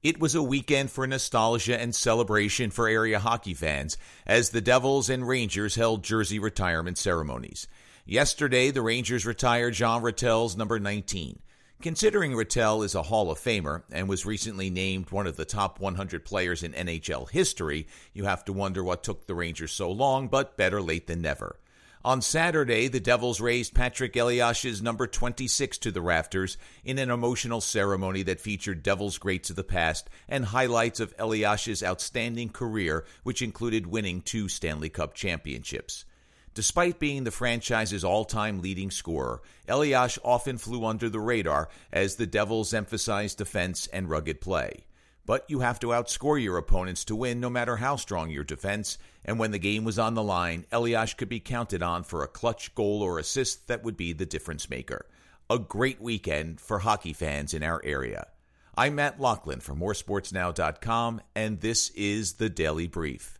It was a weekend for nostalgia and celebration for area hockey fans as the Devils and Rangers held jersey retirement ceremonies. Yesterday, the Rangers retired Jean Rattel's number 19. Considering Rattel is a Hall of Famer and was recently named one of the top 100 players in NHL history, you have to wonder what took the Rangers so long, but better late than never. On Saturday, the Devils raised Patrick Eliash's number 26 to the rafters in an emotional ceremony that featured Devils greats of the past and highlights of Eliash's outstanding career, which included winning 2 Stanley Cup championships. Despite being the franchise's all-time leading scorer, Eliash often flew under the radar as the Devils emphasized defense and rugged play. But you have to outscore your opponents to win no matter how strong your defense, and when the game was on the line, Eliash could be counted on for a clutch goal or assist that would be the difference maker. A great weekend for hockey fans in our area. I'm Matt Loughlin from moresportsnow.com, and this is The Daily Brief.